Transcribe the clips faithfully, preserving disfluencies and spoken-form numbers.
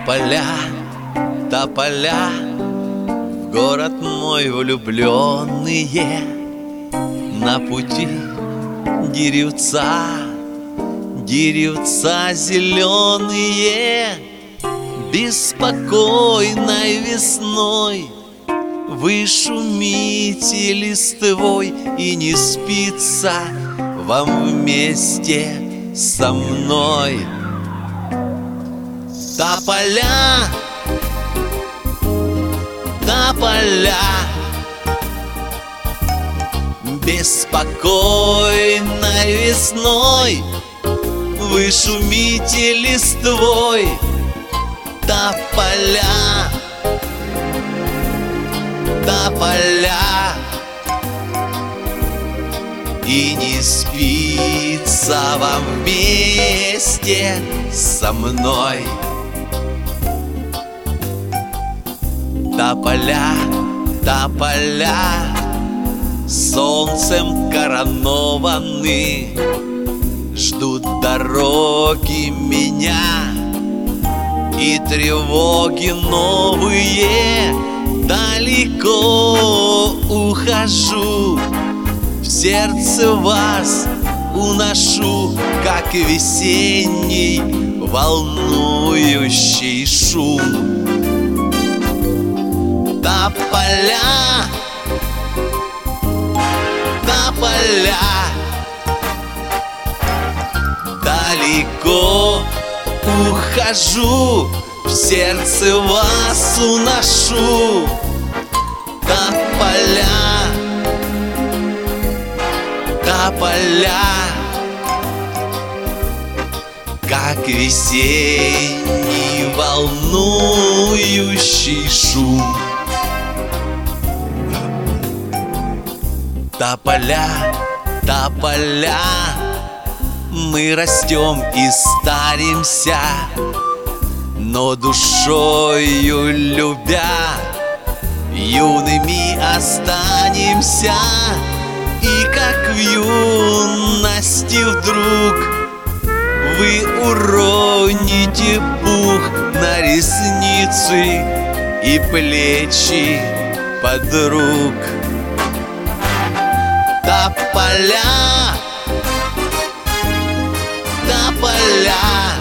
Тополя, тополя, в город мой влюбленные, на пути деревца, деревца зеленые. Беспокойной весной вы шумите листвой, и не спится вам вместе со мной. Тополя, тополя, беспокойной весной вы шумите листвой. Тополя, тополя, и не спится вам вместе со мной. Тополя, тополя, солнцем коронованы, ждут дороги меня, и тревоги новые. Далеко ухожу, в сердце вас уношу, как весенний волнующий шум. Тополя, тополя, далеко ухожу, в сердце вас уношу. Тополя, тополя, как весенний волнующий шум. Тополя, тополя, мы растем и старимся, но душою любя, юными останемся. И как в юности вдруг вы уроните пух на ресницы и плечи подруг. Тополя, тополя,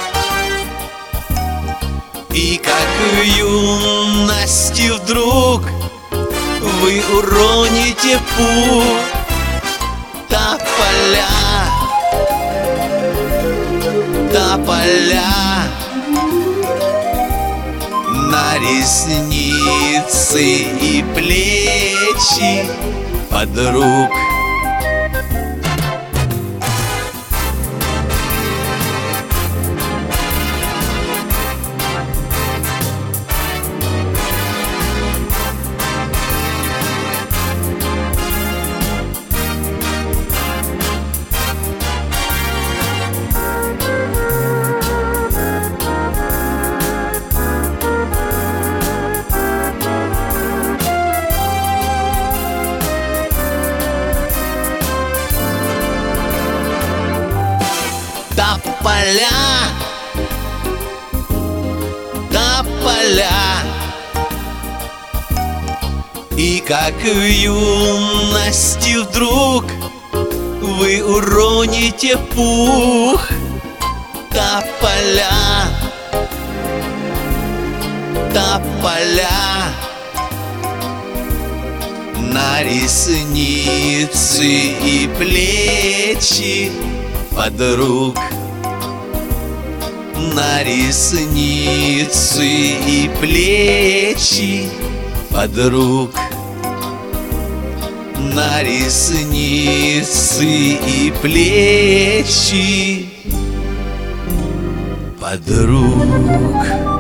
и как в юности вдруг вы уроните пух. Тополя, тополя, на ресницы и плечи подруг. Тополя, тополя, и как в юности вдруг вы уроните пух. Тополя, тополя, на ресницы и плечи подруг. На ресницы и плечи подруг. На ресницы и плечи подруг.